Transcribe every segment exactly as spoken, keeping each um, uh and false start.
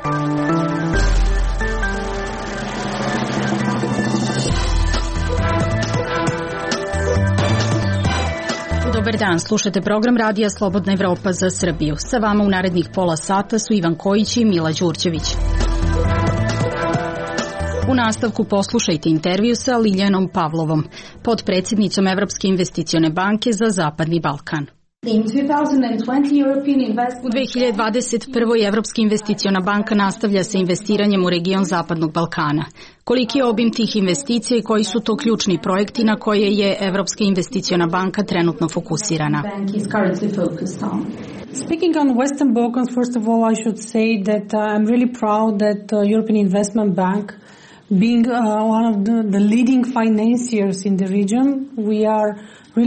Dobar dan, slušate program Radija Slobodna Evropa za Srbiju. Sa vama u narednih pola sata su Ivan Kojić i Mila Đurđević. U nastavku poslušajte intervju sa Liljanom Pavlovom, podpredsjednicom Evropske investicione banke za Zapadni Balkan. U dve hiljade dvadeset prvoj. Evropska investiciona banka nastavlja sa investiranjem u region Zapadnog Balkana. Koliki je obim tih investicija i koji su to ključni projekti na koje je Evropska investiciona banka trenutno fokusirana? Speaking on Western Balkans, first of all, I should say that uh, I'm really proud that uh, European Investment Bank, being uh, one of the, the leading financiers in the region, we are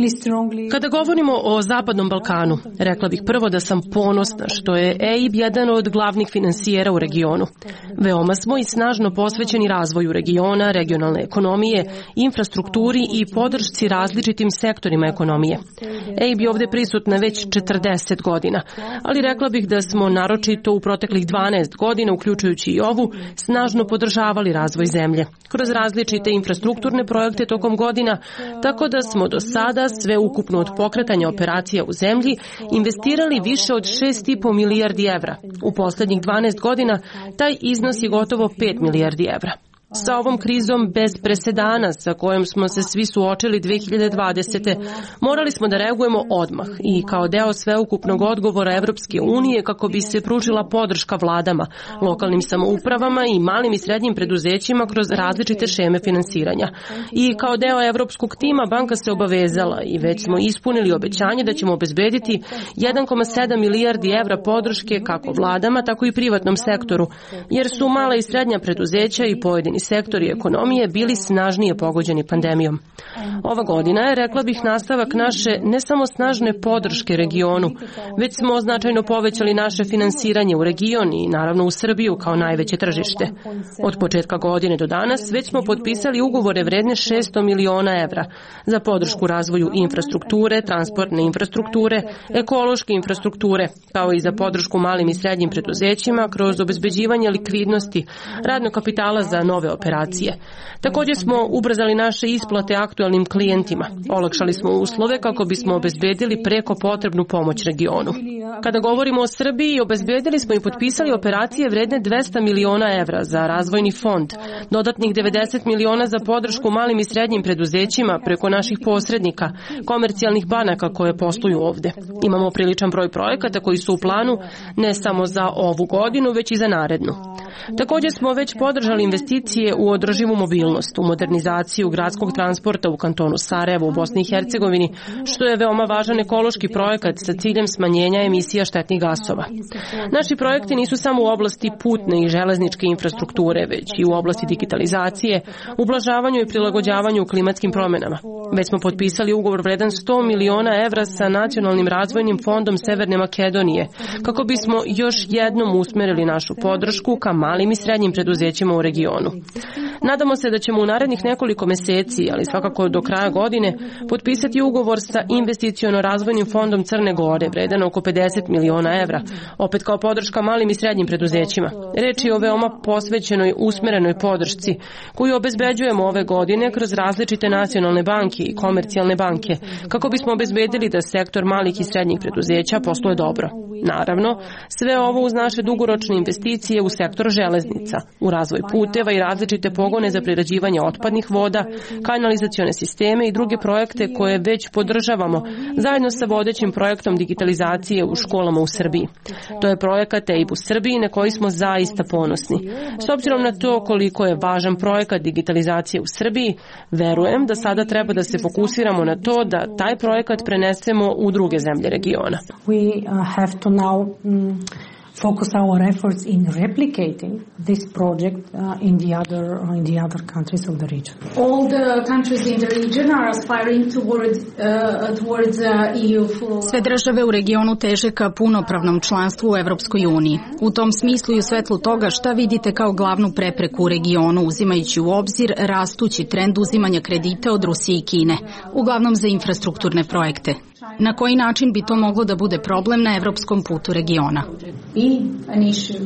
Kada govorimo o Zapadnom Balkanu, rekla bih prvo da sam ponosna što je E I B jedan od glavnih finansijera u regionu. Veoma smo i snažno posvećeni razvoju regiona, regionalne ekonomije, infrastrukturi i podršci različitim sektorima ekonomije. E I B je ovde prisutna već četrdeset godina, ali rekla bih da smo naročito u proteklih dvanaest godina, uključujući i ovu, snažno podržavali razvoj zemlje kroz različite infrastrukturne projekte tokom godina, tako da smo do sada sve ukupno od pokretanja operacija u zemlji investirali više od šest i po milijardi evra. U poslednjih dvanaest godina taj iznos je gotovo pet milijardi evra. Sa ovom krizom bez presedana sa kojom smo se svi suočili dve hiljade dvadesete. morali smo da reagujemo odmah i kao deo sveukupnog odgovora Evropske unije kako bi se pružila podrška vladama, lokalnim samoupravama i malim i srednjim preduzećima kroz različite šeme finansiranja. I kao deo evropskog tima banka se obavezala i već smo ispunili obećanje da ćemo obezbediti jedan zarez sedam milijardi evra podrške kako vladama, tako i privatnom sektoru, jer su mala i srednja preduzeća i pojedini sektori ekonomije bili snažnije pogođeni pandemijom. Ova godina je, rekla bih, nastavak naše ne samo snažne podrške regionu, već smo značajno povećali naše finansiranje u region i naravno u Srbiju kao najveće tržište. Od početka godine do danas već smo potpisali ugovore vredne šesto miliona evra za podršku razvoju infrastrukture, transportne infrastrukture, ekološke infrastrukture, kao i za podršku malim i srednjim preduzećima kroz obezbeđivanje likvidnosti, radnog kapitala za nove operacije. Također smo ubrzali naše isplate aktualnim klijentima. Olakšali smo uslove kako bismo obezbedili preko potrebnu pomoć regionu. Kada govorimo o Srbiji, obezbedili smo i potpisali operacije vredne dvesta miliona evra za razvojni fond, dodatnih devedeset miliona za podršku malim i srednjim preduzećima preko naših posrednika, komercijalnih banaka koje posluju ovde. Imamo priličan broj projekata koji su u planu ne samo za ovu godinu, već i za narednu. Također smo već podržali investicije u održivu mobilnost, u modernizaciju gradskog transporta u kantonu Sarajevo u Bosni i Hercegovini, što je veoma važan ekološki projekat sa ciljem smanjenja emisija štetnih gasova. Naši projekti nisu samo u oblasti putne i železničke infrastrukture, već i u oblasti digitalizacije, ublažavanju i prilagođavanju klimatskim promenama. Već smo potpisali ugovor vredan sto miliona evra sa Nacionalnim razvojnim fondom Severne Makedonije, kako bismo još jednom usmerili našu podršku ka malim i srednjim preduzećima u regionu. Nadamo se da ćemo u narednih nekoliko meseci, ali svakako do kraja godine, potpisati ugovor sa Investiciono-razvojnim fondom Crne Gore, vredan oko pedeset miliona evra, opet kao podrška malim i srednjim preduzećima. Reč je o veoma posvećenoj, usmerenoj podršci, koju obezbeđujemo ove godine kroz različite nacionalne banke i komercijalne banke, kako bismo obezbedili da sektor malih i srednjih preduzeća posluje dobro. Naravno, sve ovo uz naše dugoročne investicije u sektor železnica, u razvoj puteva i različite pogone za prerađivanje otpadnih voda, kanalizacione sisteme i druge projekte koje već podržavamo zajedno sa vodećim projektom digitalizacije u školama u Srbiji. To je projekat E I B u Srbiji na koji smo zaista ponosni. S obzirom na to koliko je važan projekat digitalizacije u Srbiji, verujem da sada treba da se fokusiramo na to da taj projekat prenesemo u druge zemlje regiona. We uh, have to now um, focus our efforts in replicating this project uh, in the other uh, in the other countries of the region. All the countries in the region are aspiring towards uh, towards uh, E U full. Sve države u regionu teže ka punopravnom članstvu u Evropskoj uniji. U tom smislu i u svetlu toga šta vidite kao glavnu prepreku u regionu, uzimajući u obzir rastući trend uzimanja kredita od Rusije i Kine, uglavnom za infrastrukturne projekte. Na koji način bi to moglo da bude problem na evropskom putu regiona?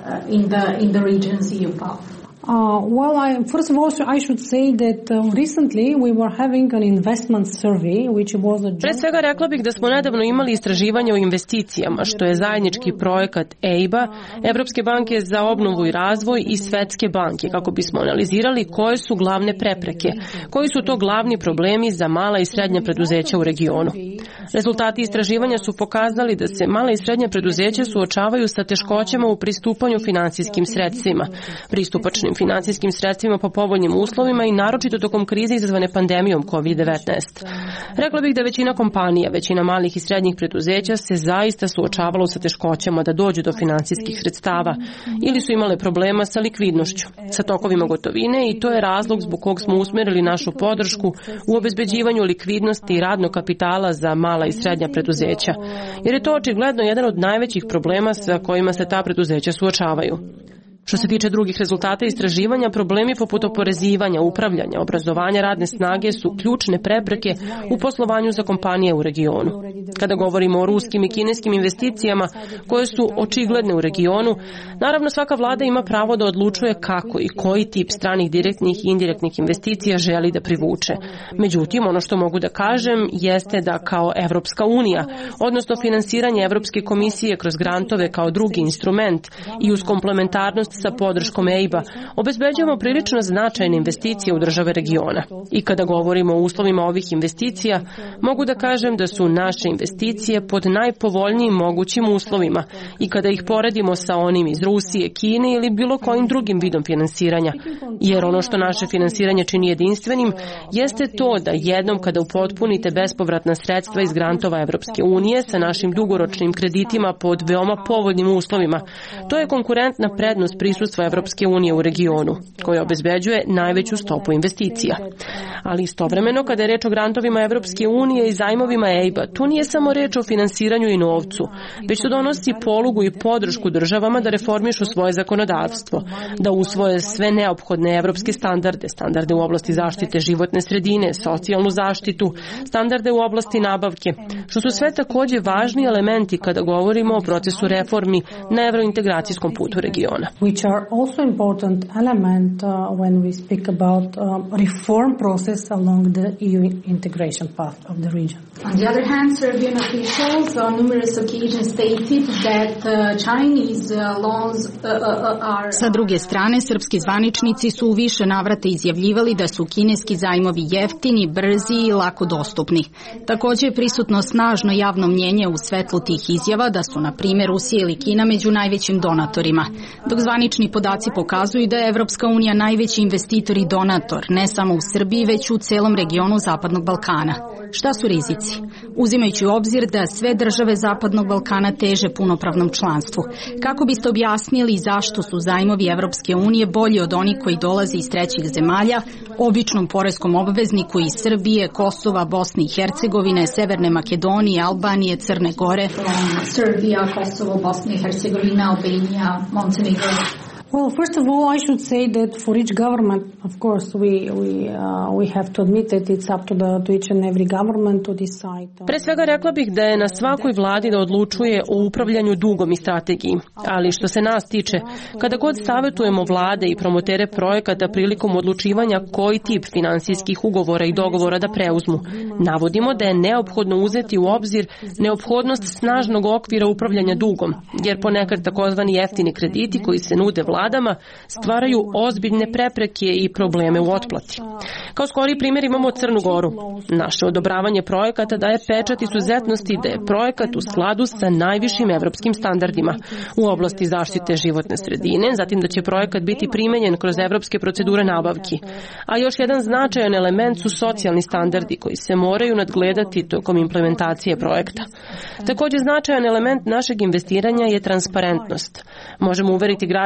in the in the region's E U path? Uh, well, I, first of all, I should say that uh, recently we were having an investment survey, which was a... Pre svega rekla bih da smo nedavno imali istraživanje o investicijama, što je zajednički projekat E I B A, Evropske banke za obnovu i razvoj i Svetske banke, kako bismo analizirali koje su glavne prepreke, koji su to glavni problemi za mala i srednja preduzeća u regionu. Rezultati istraživanja su pokazali da se mala i srednja preduzeća suočavaju sa teškoćama u pristupanju finansijskim sredstvima, pristupačnim finansijskim sredstvima po povoljnim uslovima i naročito tokom krize izazvane pandemijom kovid devetnaest. Rekla bih da većina kompanija, većina malih i srednjih preduzeća se zaista suočavalo sa teškoćama da dođu do finansijskih sredstava ili su imale problema sa likvidnošću, sa tokovima gotovine i to je razlog zbog kog smo usmerili našu podršku u obezbeđivanju likvidnosti i radnog kapitala za mala i srednja preduzeća, jer je to očigledno jedan od najvećih problema sa kojima se ta preduzeća suočavaju. Što se tiče drugih rezultata istraživanja, problemi poput oporezivanja, upravljanja, obrazovanja radne snage su ključne prepreke u poslovanju za kompanije u regionu. Kada govorimo o ruskim i kineskim investicijama koje su očigledne u regionu, naravno svaka vlada ima pravo da odlučuje kako i koji tip stranih direktnih i indirektnih investicija želi da privuče. Međutim, ono što mogu da kažem jeste da kao Evropska unija, odnosno finansiranje Evropske komisije kroz grantove kao drugi instrument i uz komplementarnost sa podrškom E I B A, obezbeđujemo prilično značajne investicije u države regiona. I kada govorimo o uslovima ovih investicija, mogu da kažem da su naše investicije pod najpovoljnijim mogućim uslovima i kada ih poredimo sa onim iz Rusije, Kine ili bilo kojim drugim vidom finansiranja. Jer ono što naše finansiranje čini jedinstvenim jeste to da jednom kada upotpunite bespovratna sredstva iz grantova Evropske unije sa našim dugoročnim kreditima pod veoma povoljnim uslovima, to je konkurentna prednost prisustva Evropske unije u regionu, koja obezbeđuje najveću stopu investicija. Ali istovremeno, kada je reč o grantovima Evropske unije i zajmovima E I B A, tu nije samo reč o finansiranju i novcu, već to donosi polugu i podršku državama da reformišu svoje zakonodavstvo, da usvoje sve neophodne evropske standarde, standarde u oblasti zaštite životne sredine, socijalnu zaštitu, standarde u oblasti nabavke, što su sve takođe važni elementi kada govorimo o procesu reformi na evrointegracijskom putu regiona. Which are also important element uh, when we speak about um, reform process along the E U integration path of the region. On the other hand, Serbian officials on numerous occasions stated that uh, Chinese uh, loans uh, uh, are... Sa druge strane, srpski zvaničnici su u više navrata izjavljivali da su kineski zajmovi jeftini, brzi i lako dostupni. Takođe je prisutno snažno javno mnjenje u svetlu tih izjava da su, na primjer, Rusija ili Kina među najvećim donatorima, dok zvanični podaci pokazuju da je Evropska unija najveći investitor i donator, ne samo u Srbiji, već u celom regionu Zapadnog Balkana. Šta su rizici? Uzimajući u obzir da sve države Zapadnog Balkana teže punopravnom članstvu, kako biste objasnili zašto su zajmovi Evropske unije bolji od onih koji dolaze iz trećih zemalja, običnom poreskom obvezniku iz Srbije, Kosova, Bosne i Hercegovine, Severne Makedonije, Albanije, Crne Gore? Srbija, Kosovo, Bosna i Hercegovina, Albanija, Montenegro. Well, first of all, I should say that for each government, of course, we we uh, we have to admit that it's up to the to each and every government to decide. Pre svega rekla bih da je na svakoj vladi da odlučuje o upravljanju dugom i strategiji, ali što se nas tiče, kada god savetujemo vlade i promotere projekata prilikom odlučivanja koji tip finansijskih ugovora i dogovora da preuzmu, navodimo da je neophodno uzeti u obzir neophodnost snažnog okvira upravljanja dugom, jer ponekad takozvani jeftini krediti koji se nude vladama stvaraju ozbiljne prepreke i probleme u otplati. Kao skori primjer imamo Crnu Goru. Naše odobravanje projekata daje pečat izuzetnosti da je projekat u skladu sa najvišim evropskim standardima u oblasti zaštite životne sredine, zatim da će projekat biti primenjen kroz evropske procedure nabavki. A još jedan značajan element su socijalni standardi koji se moraju nadgledati tokom implementacije projekta. Također značajan element našeg investiranja je transparentnost. Možemo uveriti građane i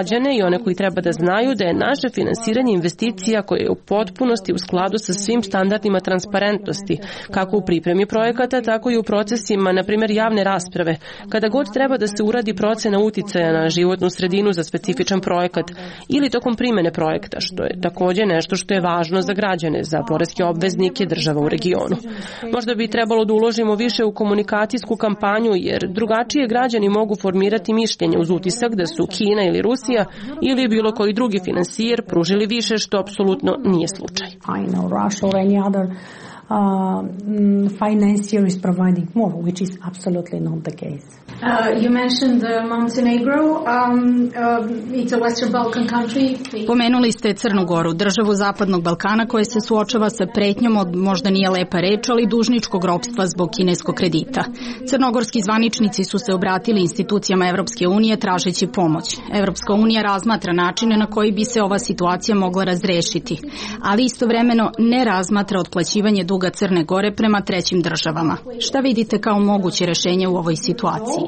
one koji treba da znaju da je naše finansiranje investicija koje je u potpunosti u skladu sa svim standardima transparentnosti, kako u pripremi projekata, tako i u procesima, na primjer javne rasprave, kada god treba da se uradi procena uticaja na životnu sredinu za specifičan projekat ili tokom primene projekta, što je također nešto što je važno za građane, za poreske obveznike država u regionu. Možda bi trebalo da uložimo više u komunikacijsku kampanju, jer drugačije građani mogu formirati mišljenje uz utisak da su Kina ili Rusija ili bilo koji drugi finansijer pružili više, što apsolutno nije slučaj. Uh, financier is providing more, which is absolutely not the case. Uh, you mentioned uh, Montenegro. Um, uh, it's a Western Balkan country. Pomenuli ste Crnu Goru, državu Zapadnog Balkana koja se suočava sa pretnjom od, možda nije lepa reč, ali dužničkog ropstva zbog kineskog kredita. Crnogorski zvaničnici su se obratili institucijama Evropske unije tražeći pomoć. Evropska unija razmatra načine na koji bi se ova situacija mogla razrešiti, ali istovremeno ne razmatra otplaćivanje duga Crne Gore prema trećim državama. Šta vidite kao moguće rešenje u ovoj situaciji?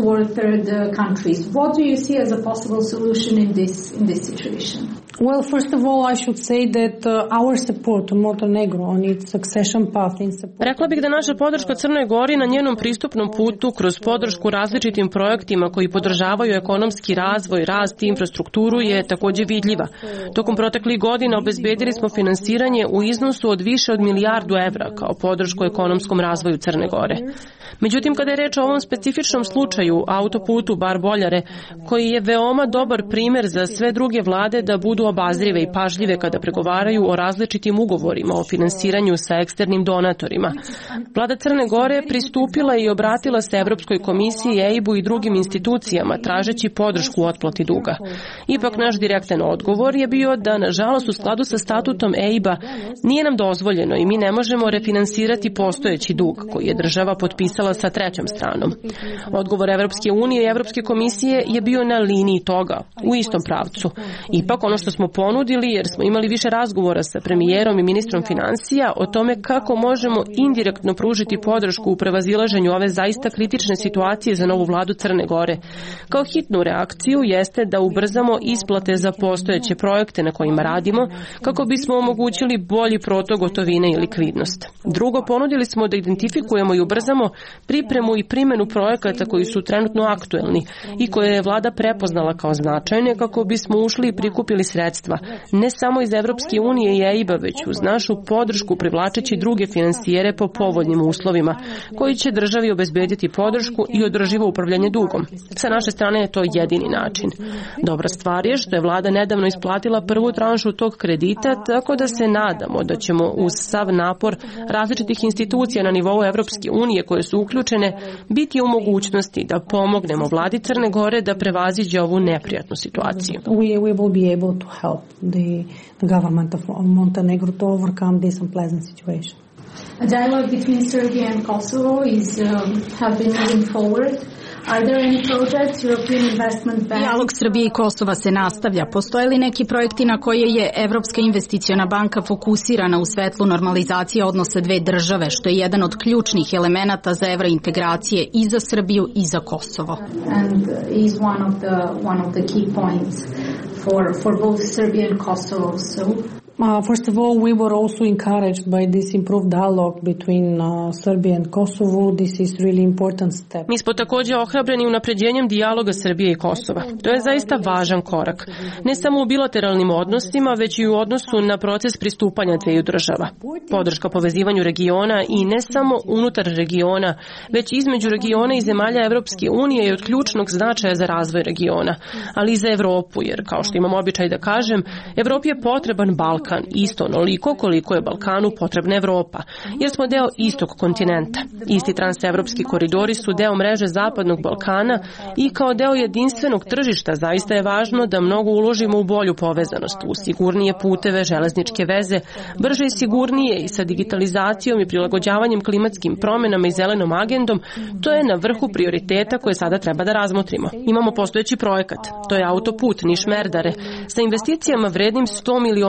Well, first of all, I should say that uh, our support to Montenegro on its succession path in support... Rekla bih da naša podrška Crnoj Gori na njenom pristupnom putu kroz podršku različitim projektima koji podržavaju ekonomski razvoj, rast i infrastrukturu je također vidljiva. Tokom proteklih godina obezbedili smo finansiranje u iznosu od više od milijardu evra kao podršku ekonomskom razvoju Crne Gore. Međutim, kada je reč o ovom specifičnom slučaju, autoputu Bar-Boljare, koji je veoma dobar primjer za sve druge vlade da budu obazrive i pažljive kada pregovaraju o različitim ugovorima o finansiranju sa eksternim donatorima. Vlada Crne Gore pristupila i obratila se Evropskoj komisiji, E I B-u i drugim institucijama tražeći podršku u otplati duga. Ipak naš direktan odgovor je bio da, nažalost, u skladu sa statutom E I B-a nije nam dozvoljeno i mi ne možemo refinansirati postojeći dug koji je država potpisala sa trećom stranom. Odgovor Evropske unije i Evropske komisije je bio na liniji toga, u istom pravcu. Ipak ono što smo ponudili, jer smo imali više razgovora sa premijerom i ministrom financija o tome kako možemo indirektno pružiti podršku u prevazilaženju ove zaista kritične situacije za novu vladu Crne Gore. Kao hitnu reakciju jeste da ubrzamo isplate za postojeće projekte na kojima radimo, kako bismo omogućili bolji protok gotovine i likvidnost. Drugo, ponudili smo da identifikujemo i ubrzamo pripremu i primjenu projekata koji su trenutno aktuelni i koje je vlada prepoznala kao značajne kako bismo ušli i prikupili sredstva, ne samo iz Evropske unije i E I B-a, već uz našu podršku privlačeći druge finansijere po povoljnim uslovima, koji će državi obezbediti podršku i održivo upravljanje dugom. Sa naše strane je to jedini način. Dobra stvar je što je vlada nedavno isplatila prvu tranšu tog kredita, tako da se nadamo da ćemo uz sav napor različitih institucija na nivou Evropske unije koje su uključene biti u mogućnosti da pomognemo vladi Crne Gore da prevaziđe ovu neprijatnu situaciju. We, we will be able to help the, the government of Montenegro to overcome this unpleasant situation. A dialogue between Serbia and Kosovo is um, have been moving forward. Are there any projects European Investment Bank? Dijalog Srbije i Kosova se nastavlja. Postoje li neki projekti na koje je Evropska investiciona banka fokusirana u svetlu normalizacije odnosa dve države, što je jedan od ključnih elemenata za evrointegracije i za Srbiju i za Kosovo? And is one of the one of the key points for for both Serbia and Kosovo. So Uh, first of all, we were also encouraged by this improved dialogue between uh, Serbia and Kosovo. This is really important step. Mi smo također ohrabreni unapređenjem dijaloga Srbije i Kosova. To je zaista važan korak. Ne samo u bilateralnim odnosima, već i u odnosu na proces pristupanja dveju država. Podrška povezivanju regiona i ne samo unutar regiona, već između regiona i zemalja Evropske unije je od ključnog značaja za razvoj regiona, ali i za Evropu, jer kao što imam običaj da kažem, Evropi je potreban Balkan. Isto onoliko koliko je Balkanu potrebna Evropa, jer smo deo istog kontinenta. Isti transevropski koridori su deo mreže Zapadnog Balkana i kao deo jedinstvenog tržišta zaista je važno da mnogo uložimo u bolju povezanost, u sigurnije puteve, železničke veze, brže i sigurnije i sa digitalizacijom i prilagođavanjem klimatskim promjenama i zelenom agendom. To je na vrhu prioriteta koje sada treba da razmotrimo. Imamo postojeći projekat, to je autoput Niš-Merdare, sa investicijama vrednim sto miliona evra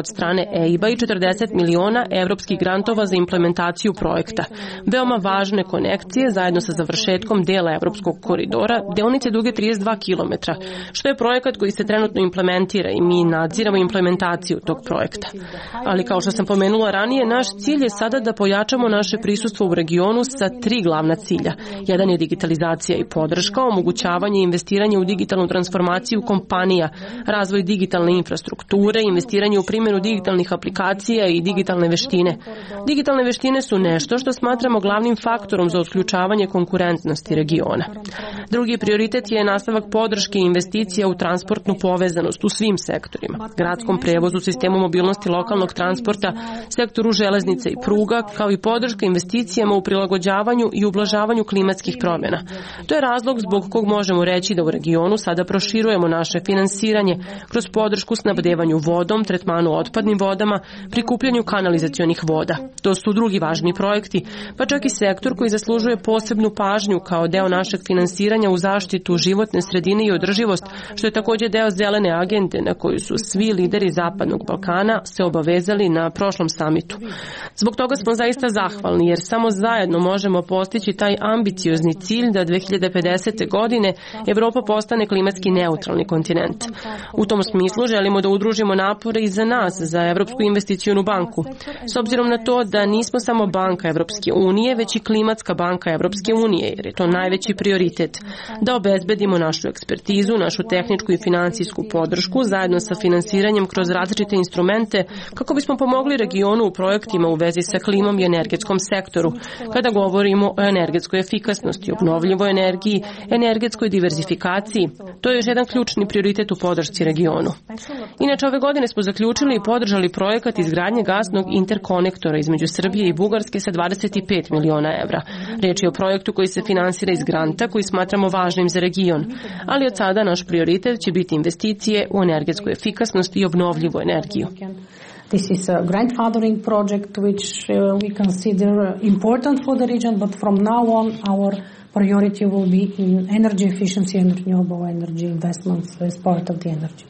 od strane E I B-a i četrdeset miliona evropskih grantova za implementaciju projekta. Veoma važne konekcije zajedno sa završetkom dela evropskog koridora, deonice duge trideset dva kilometra, što je projekat koji se trenutno implementira i mi nadziramo implementaciju tog projekta. Ali kao što sam pomenula ranije, naš cilj je sada da pojačamo naše prisustvo u regionu sa tri glavna cilja. Jedan je digitalizacija i podrška, omogućavanje i investiranje u digitalnu transformaciju kompanija, razvoj digitalne infrastrukture, investiranje u primjenu digitalnih aplikacija i digitalne veštine. Digitalne veštine su nešto što smatramo glavnim faktorom za otključavanje konkurentnosti regiona. Drugi prioritet je nastavak podrške i investicija u transportnu povezanost u svim sektorima, gradskom prevozu, sistemu mobilnosti lokalnog transporta, sektoru železnice i pruga, kao i podrška investicijama u prilagođavanju i ublažavanju klimatskih promjena. To je razlog zbog kog možemo reći da u regionu sada proširujemo naše finansiranje kroz podršku snabdevanju vodom, tretmanu otpadnim vodama, prikupljanju kanalizacionih voda. To su drugi važni projekti, pa čak i sektor koji zaslužuje posebnu pažnju kao deo našeg finansiranja u zaštitu životne sredine i održivost, što je također deo zelene agende na koju su svi lideri Zapadnog Balkana se obavezali na prošlom samitu. Zbog toga smo zaista zahvalni jer samo zajedno možemo postići taj ambiciozni cilj da dve hiljade pedesete. godine Evropa postane klimatski neutralni kontinent. U tom smislu želimo da udružimo napore i za nas, za Evropsku investicionu banku. S obzirom na to da nismo samo banka Evropske unije, već i klimatska banka Evropske unije, jer je to najveći prioritet. Da obezbedimo našu ekspertizu, našu tehničku i finansijsku podršku zajedno sa finansiranjem kroz različite instrumente kako bismo pomogli regionu u projektima u vezi sa klimom i energetskom sektoru, kada govorimo o energetskoj efikasnosti, obnovljivoj energiji, energetskoj diverzifikaciji. To je još jedan ključni prioritet u podršci regionu. Inače, ove godine smo zaključili i podržali projekat izgradnje gasnog interkonektora između Srbije i Bugarske sa dvadeset pet miliona evra. Riječ je o projektu koji se finansira iz granta koji smatramo važnim za region. Ali od sada naš prioritet će biti investicije u energetsku efikasnost i obnovljivu energiju. This is a grandfathering project which uh, we consider important for the region, but from now on our priority will be in energy efficiency and renewable energy investments as part of the energy.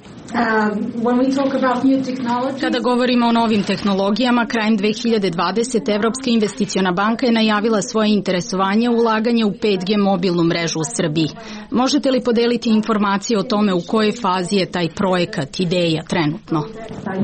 Kada govorimo o novim tehnologijama, krajem dve hiljade dvadesete. Evropska investiciona banka je najavila svoje interesovanje u ulaganje u pet G mobilnu mrežu u Srbiji. Možete li podeliti informacije o tome u kojoj fazi je taj projekat, ideja trenutno? Uh,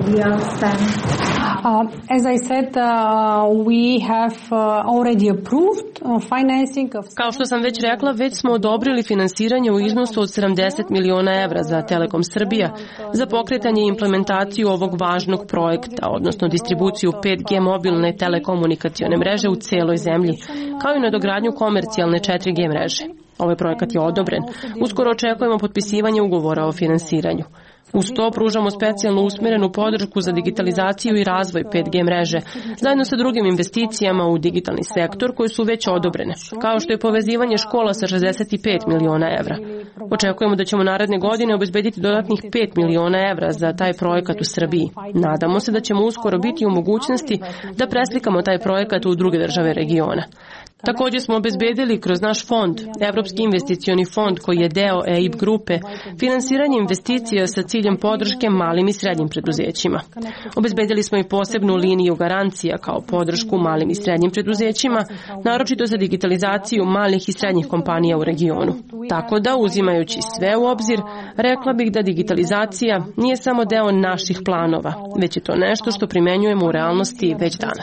as I said, uh, we have uh, already approved uh, financing of... Kao što sam već rekla, već smo odobrili finansiranje u iznosu od sedamdeset miliona evra za Telekom Srbija za pokretanje i implementaciju ovog važnog projekta, odnosno distribuciju pet G mobilne telekomunikacione mreže u celoj zemlji, kao i nadogradnju komercijalne četiri G mreže. Ovaj projekat je odobren. Uskoro očekujemo potpisivanje ugovora o finansiranju. Uz to pružamo specijalno usmjerenu podršku za digitalizaciju i razvoj pet G mreže, zajedno sa drugim investicijama u digitalni sektor koje su već odobrene, kao što je povezivanje škola sa šezdeset pet miliona evra. Očekujemo da ćemo naredne godine obezbediti dodatnih pet miliona evra za taj projekat u Srbiji. Nadamo se da ćemo uskoro biti u mogućnosti da preslikamo taj projekat u druge države regiona. Također smo obezbedili kroz naš fond, Evropski investicioni fond koji je deo E I B grupe, finansiranje investicija sa ciljem podrške malim i srednjim preduzećima. Obezbedili smo i posebnu liniju garancija kao podršku malim i srednjim preduzećima, naročito za digitalizaciju malih i srednjih kompanija u regionu. Tako da, uzimajući sve u obzir, rekla bih da digitalizacija nije samo deo naših planova, već je to nešto što primenjujemo u realnosti već danas.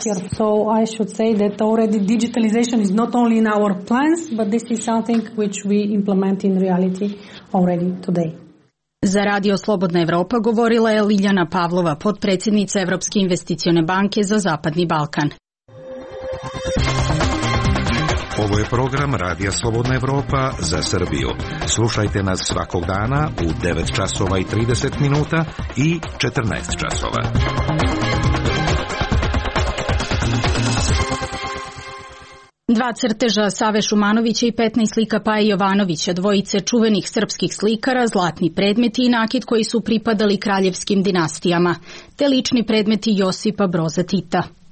Is not only in our plans, but this is something which we implement in reality already today. Za Radio Slobodna Evropa govorila je Liljana Pavlova, potpredsjednica Evropske investicione banke za Zapadni Balkan. Ovo je program Radija Slobodna Evropa za Srbiju. Slušajte nas svakog dana u devet časova i trideset minuta i četrnaest časova. Dva crteža Save Šumanovića i petnaest slika Paje Jovanovića, dvojice čuvenih srpskih slikara, zlatni predmeti i nakit koji su pripadali kraljevskim dinastijama, te lični predmeti Josipa Broza Tita.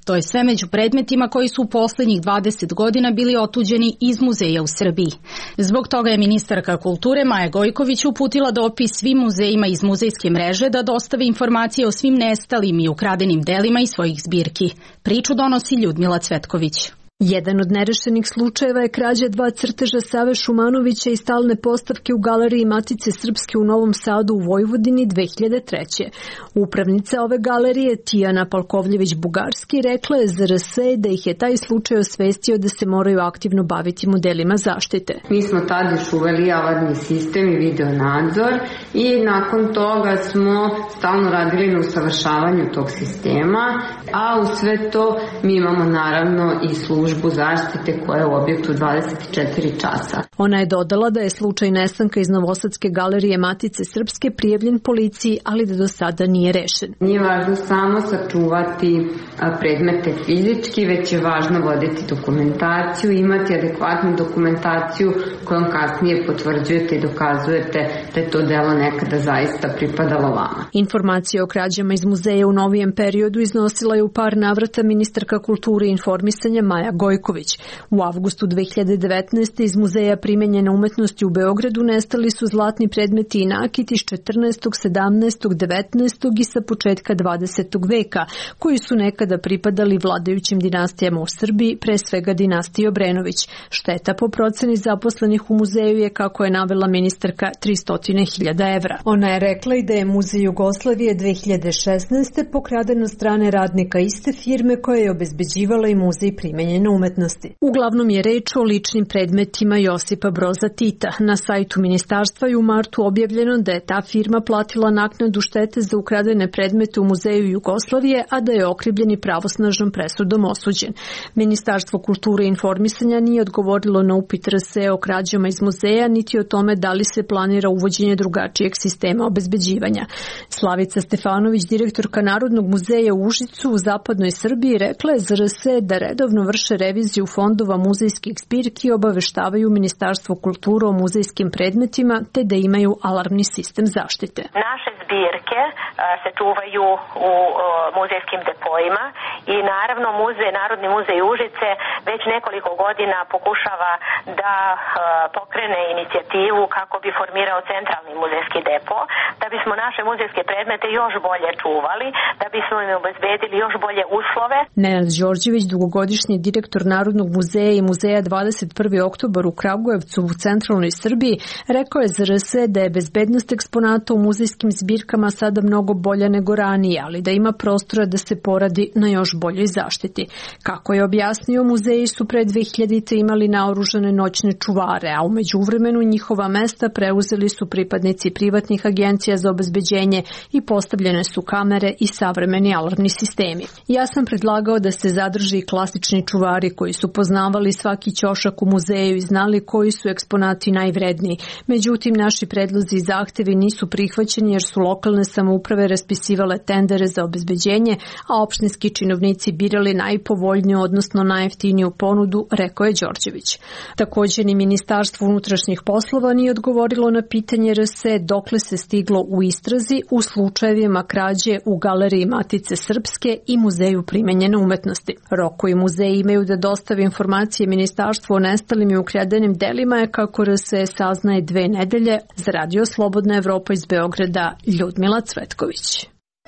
To je sve među predmetima koji su u poslednjih dvadeset godina bili otuđeni iz muzeja u Srbiji. Zbog toga je ministarka kulture Maja Gojković uputila dopis svim muzejima iz muzejske mreže da dostave informacije o svim nestalim i ukradenim delima iz svojih zbirki. Priču donosi Ljudmila Cvetković. Jedan od nerešenih slučajeva je krađa dva crteža Save Šumanovića i stalne postavke u Galeriji Matice Srpske u Novom Sadu u Vojvodini dve hiljade treće. Upravnica ove galerije, Tijana Palkovljević-Bugarski, rekla je za er es e da ih je taj slučaj osvestio da se moraju aktivno baviti modelima zaštite. Mi smo tada još uveli alarmni sistem i video nadzor i nakon toga smo stalno radili na usavršavanju tog sistema, a u sve to mi imamo naravno i službu zaštite koja je u objektu dvadeset četiri časa. Ona je dodala da je slučaj nestanka iz Novosadske galerije Matice Srpske prijavljen policiji, ali da do sada nije rešen. Nije važno samo sačuvati predmete fizički, već je važno voditi dokumentaciju, imati adekvatnu dokumentaciju kojom kasnije potvrđujete i dokazujete da je to delo nekada zaista pripadalo vama. Informacije o krađama iz muzeja u novijem periodu iznosila je u par navrata ministarka kulture i informisanja Maja Gojković. U avgustu dve hiljade devetnaeste. iz Muzeja primenjene umetnosti u Beogradu nestali su zlatni predmeti i nakit iz četrnaestog, sedamnaestog, devetnaestog i sa početka dvadesetog veka, koji su nekada pripadali vladajućim dinastijama u Srbiji, pre svega dinastiji Obrenović. Šteta po proceni zaposlenih u muzeju je, kako je navela ministarka, tristo hiljada evra. Ona je rekla i da je Muzej Jugoslavije dve hiljade šesnaeste. pokraden od strane radnika iste firme koja je obezbeđivala i Muzej primenjene umetnosti. Uglavnom je reč o ličnim predmetima Josipa Broza Tita. Na sajtu ministarstva je u martu objavljeno da je ta firma platila naknadu štete za ukradene predmete u Muzeju Jugoslavije, a da je okrivljeni pravosnažnom presudom osuđen. Ministarstvo kulture i informisanja nije odgovorilo na upit er es e o krađama iz muzeja, niti o tome da li se planira uvođenje drugačijeg sistema obezbeđivanja. Slavica Stefanović, direktorka Narodnog muzeja u Užicu u zapadnoj Srbiji, rekla je za er es e da redovno vrše reviziju fondova muzejskih zbirki i obaveštavaju Ministarstvo kulture o muzejskim predmetima, te da imaju alarmni sistem zaštite. Naše zbirke se čuvaju u muzejskim depojima i naravno muzej, Narodni muzej Užice već nekoliko godina pokušava da pokrene inicijativu kako bi formirao centralni muzejski depo, da bismo naše muzejske predmete još bolje čuvali, da bismo im obezbedili još bolje uslove. Nenad Đorđević, dugogodišnji direktor Narodnog muzeja i muzeja dvadeset prvi oktobar u Kragujevcu u centralnoj Srbiji, rekao je za er es e da je bezbednost eksponata u muzejskim zbirkama sada mnogo bolja nego ranije, ali da ima prostora da se poradi na još boljoj zaštiti. Kako je objasnio, muzeji su pre dve hiljadite. imali naoružane noćne čuvare, a u međuvremenu njihova mesta preuzeli su pripadnici privatnih agencija za obezbeđenje i postavljene su kamere i savremeni alarmni sistemi. Ja sam predlagao da se zadrži klasični čuvari koji su poznavali svaki ćošak u muzeju i znali koji su eksponati najvredniji. Međutim, naši predlozi i zahtevi nisu prihvaćeni jer su lokalne samouprave raspisivale tendere za obezbeđenje, a opštinski činovnici birali najpovoljniju, odnosno najjeftiniju ponudu, rekao je Đorđević. Također ni Ministarstvo unutrašnjih poslova nije odgovorilo na pitanje er es e dokle se stiglo u istrazi u slučajevima krađe u Galeriji Matice Srpske i Muzeju primenjene umetnosti. Rok koji muzeji imaju da dostave informacije Ministarstvu o nestalim i ukradenim delima je, kako er es e saznaje, dve nedelje. Za Radio Slobodna Evropa iz Beograda, Ljudmila Cvetković.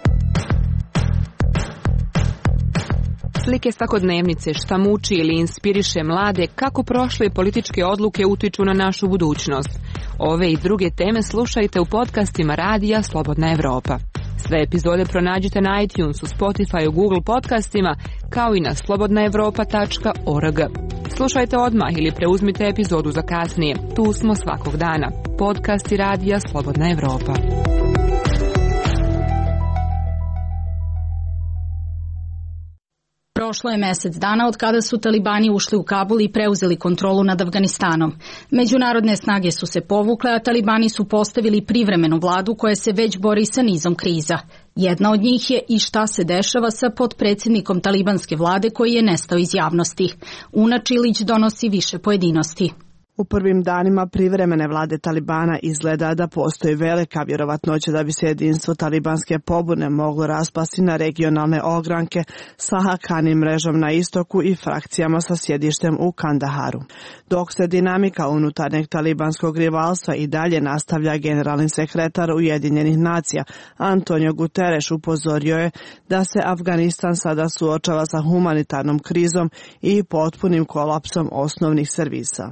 Slike svakodnevnice, šta muči ili inspiriše mlade, kako prošle političke odluke utiču na našu budućnost. Ove i druge teme slušajte u podcastima Radija Slobodna Evropa. Sve epizode pronađite na iTunesu, Spotify, Google podcastima, kao i na slobodna evropa tačka org. Slušajte odmah ili preuzmite epizodu za kasnije. Tu smo svakog dana. Podcasti Radija Slobodna Evropa. Prošlo je mesec dana od kada su talibani ušli u Kabul i preuzeli kontrolu nad Afganistanom. Međunarodne snage su se povukle, a talibani su postavili privremenu vladu koja se već bori sa nizom kriza. Jedna od njih je i šta se dešava sa potpredsjednikom talibanske vlade koji je nestao iz javnosti. Una Čilić donosi više pojedinosti. U prvim danima privremene vlade Talibana izgleda da postoji velika vjerovatnoća da bi se jedinstvo talibanske pobune moglo raspasti na regionalne ogranke sa Haqqani mrežom na istoku i frakcijama sa sjedištem u Kandaharu. Dok se dinamika unutarnjeg talibanskog rivalstva i dalje nastavlja, generalni sekretar Ujedinjenih nacija Antonio Guterres upozorio je da se Afganistan sada suočava sa humanitarnom krizom i potpunim kolapsom osnovnih servisa.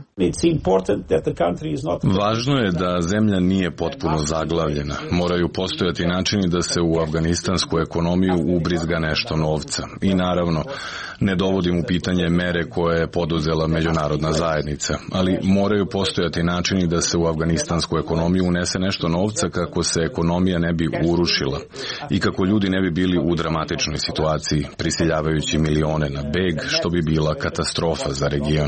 Važno je da zemlja nije potpuno zaglavljena. Moraju postojati načini da se u afganistansku ekonomiju ubrizga nešto novca. I naravno, ne dovodim u pitanje mere koje je poduzela međunarodna zajednica, ali moraju postojati načini da se u afganistansku ekonomiju unese nešto novca kako se ekonomija ne bi urušila i kako ljudi ne bi bili u dramatičnoj situaciji, prisiljavajući milione na beg, što bi bila katastrofa za region.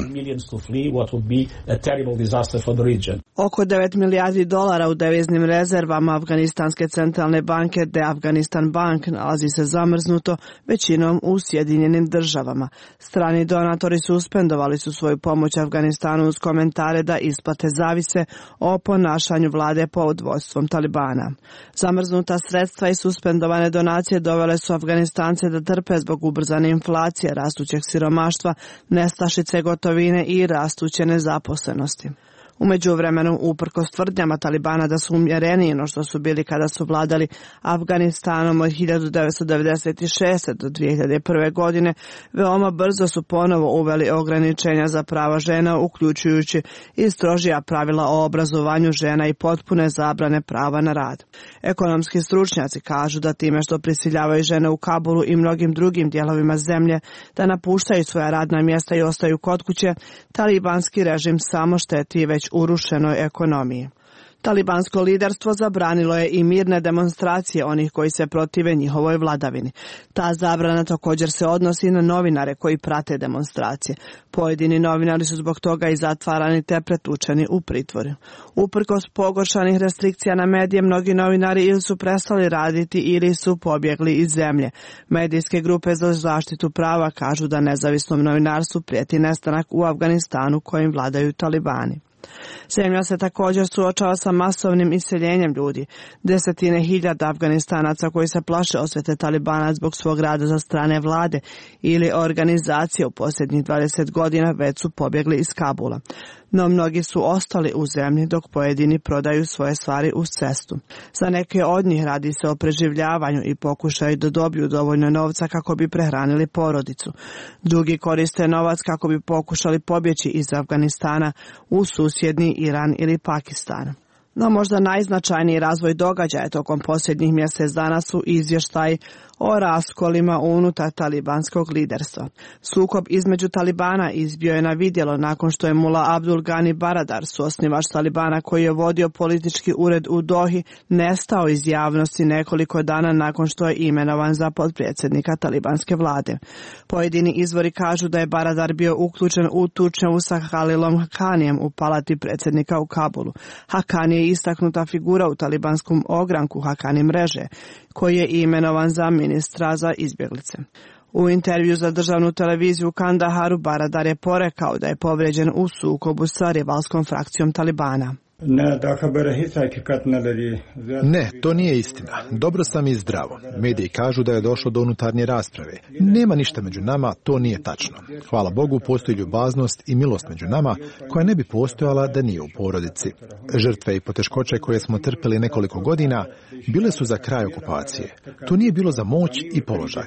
Oko devet milijardi dolara u deviznim rezervama Afganistanske centralne banke The Afghanistan Bank nalazi se zamrznuto, većinom u Sjedinjenim državama. Strani donatori suspendovali su svoju pomoć Afganistanu uz komentare da isplate zavise o ponašanju vlade pod vodstvom Talibana. Zamrznuta sredstva i suspendovane donacije dovele su Afganistance da trpe zbog ubrzane inflacije, rastućeg siromaštva, nestašice gotovine i rastuće nezaposlenosti. U međuvremenu, uprkos tvrdnjama Talibana da su umjereniji no što su bili kada su vladali Afganistanom od hiljadu devetsto devedeset šeste do dvije hiljade prve. godine, veoma brzo su ponovo uveli ograničenja za prava žena, uključujući i strožija pravila o obrazovanju žena i potpune zabrane prava na rad. Ekonomski stručnjaci kažu da time što prisiljavaju žene u Kabulu i mnogim drugim dijelovima zemlje da napuštaju svoja radna mjesta i ostaju kod kuće, talibanski režim samo šteti već urušenoj ekonomiji. Talibansko liderstvo zabranilo je i mirne demonstracije onih koji se protive njihovoj vladavini. Ta zabrana također se odnosi na novinare koji prate demonstracije. Pojedini novinari su zbog toga i zatvarani te pretučeni u pritvoru. Uprkos pogoršanih restrikcija na medije, mnogi novinari ili su prestali raditi ili su pobjegli iz zemlje. Medijske grupe za zaštitu prava kažu da nezavisnom novinarstvu prijeti nestanak u Afganistanu kojim vladaju Talibani. Zemlja se također suočava sa masovnim iseljenjem ljudi. Desetine hiljada Afganistanaca koji se plaše osvete Talibana zbog svog rada za strane vlade ili organizacije u posljednjih dvadeset godina već su pobjegli iz Kabula. No mnogi su ostali u zemlji dok pojedini prodaju svoje stvari uz cestu. Za neke od njih radi se o preživljavanju i pokušaju da dobiju dovoljno novca kako bi prehranili porodicu. Drugi koriste novac kako bi pokušali pobjeći iz Afganistana u susjedni Iran ili Pakistan. No možda najznačajniji razvoj događaja tokom posljednjih mjesec dana su izvještaji o raskolima unutar talibanskog liderstva. Sukob između Talibana izbio je na vidjelo nakon što je Mula Abdul Ghani Baradar, suosnivač Talibana koji je vodio politički ured u Dohi, nestao iz javnosti nekoliko dana nakon što je imenovan za potpredsjednika talibanske vlade. Pojedini izvori kažu da je Baradar bio uključen u tučnjavu sa Halilom Haqqanijem u palati predsjednika u Kabulu. Haqqani je istaknuta figura u talibanskom ogranku Haqqani mreže, koji je imenovan za ministra za izbjeglice. U intervju za državnu televiziju u Kandaharu Baradar je porekao da je povrijeđen u sukobu sa rivalskom frakcijom Talibana. Ne, to nije istina. Dobro sam i zdravo. Mediji kažu da je došlo do unutarnje rasprave. Nema ništa među nama, to nije tačno. Hvala Bogu, postoji ljubaznost i milost među nama koja ne bi postojala da nije u porodici. Žrtve i poteškoće koje smo trpeli nekoliko godina bile su za kraj okupacije. To nije bilo za moć i položaj.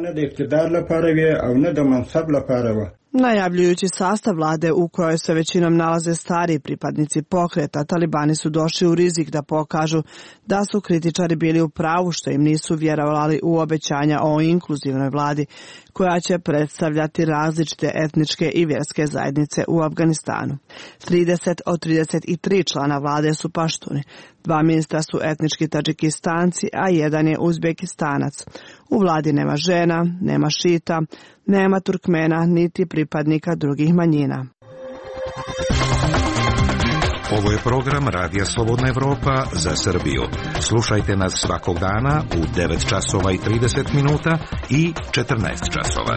Najavljujući sastav vlade u kojoj se većinom nalaze stariji pripadnici pokreta, Talibani su došli u rizik da pokažu da su kritičari bili u pravu što im nisu vjerovali u obećanja o inkluzivnoj vladi koja će predstavljati različite etničke i vjerske zajednice u Afganistanu. trideset od trideset tri člana vlade su paštuni. Dva ministra su etnički Tadžikistanci, a jedan je Uzbekistanac. U vladi nema žena, nema šita, nema Turkmena, niti pripadnika drugih manjina. Ovo je program Radija Slobodna Evropa za Srbiju. Slušajte nas svakog dana u devet časova i trideset minuta i četrnaest časova.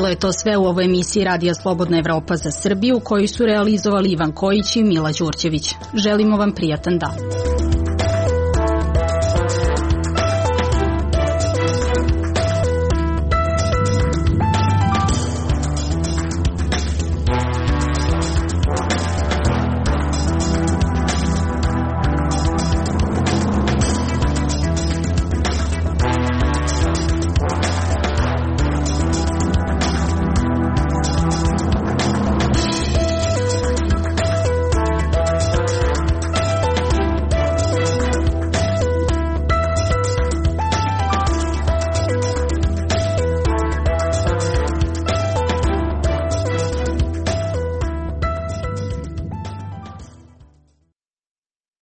Bilo je to sve u ovoj emisiji Radija Slobodna Evropa za Srbiju, koju su realizovali Ivan Kojić i Mila Đurđević. Želimo vam prijatan dan.